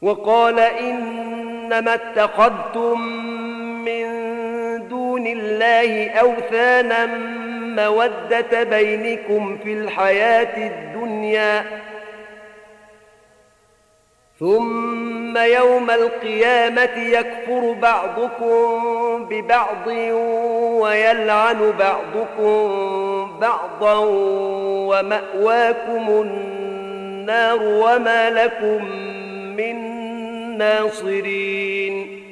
وقال إنما اتخذتم من دون الله أوثانا مودة بينكم في الحياة الدنيا ثم يوم القيامة يكفر بعضكم ببعض ويلعن بعضكم بعضا ومأواكم النار وما لكم من ناصرين